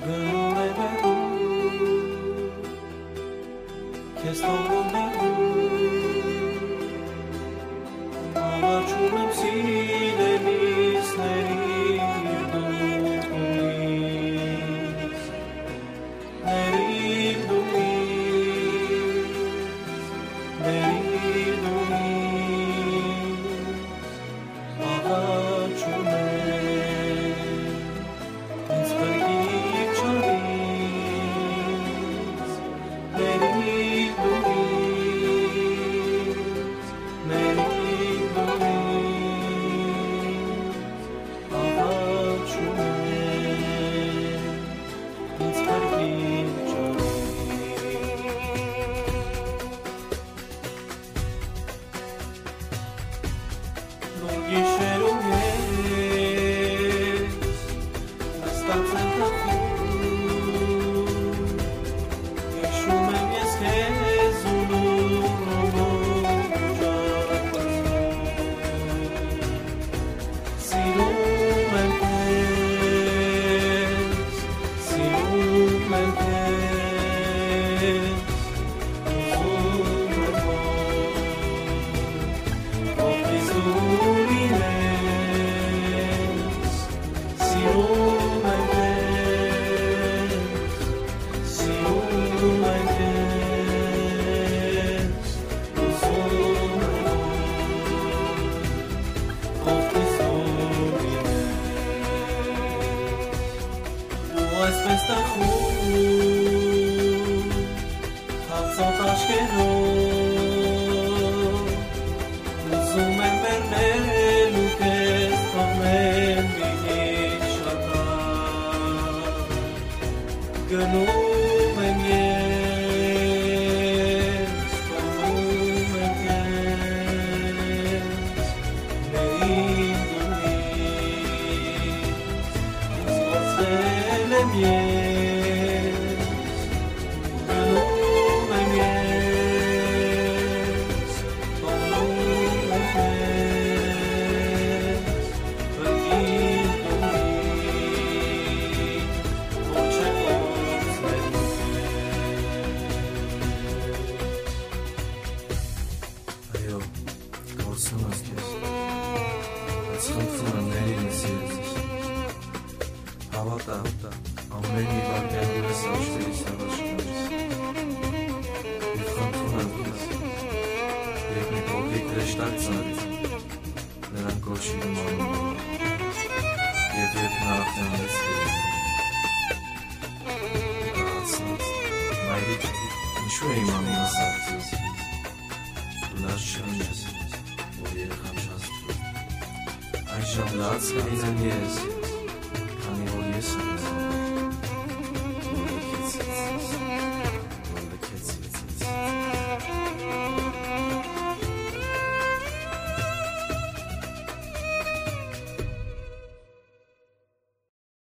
գնում է վերում, քեզ թողնում եմ Աղաչում եմ սիրելիս ներիր դու ինձ Ներիր դու ինձ Աղաչում եմ ինձ բրգիր չարից Ներիր դու ինձ Ներիր Աղաչում եմ ինձ բրգիր Գիշերում ես նստած եմ թխում Հիշում եմ ես քեզ ունում Սիրում եմ քեզ Սիրում եմ քեզ Ուզում եմ Ով Սիրում եմ քեզ Սիրում եմ քեզ Ուզում եմ Ով Քրիստոսին Ու այսպես տխուր Հացած աչքերով Ուզում եմ վերնել ու քեզ թողնել Գնում եմ ես, թողնում եմ քեզ, ներիր դու ինձ, զբաղվել եմ ես, գնում եմ ես, թողնում եմ քեզ, բրգիր դու Գործում ես քեզ, բայց խնդրում եմ ներիր ինձ Հավատա, ամեն մի վայրկյան ես աչքերից հավաշկանից Եվ խնդրում եմ քեզ, երբ մի փոքրիկ հրեշտակ ծնվի, նրան կոչում անունով Եվ երբ նա արդեն մեծ կհացնած, մայրիկ, ինչու է իմ անունը սարքես Դու լաց չանես, որ երեխան չաստվի Այն շատ լաց կլինեմ ես, քանի որ ես եմ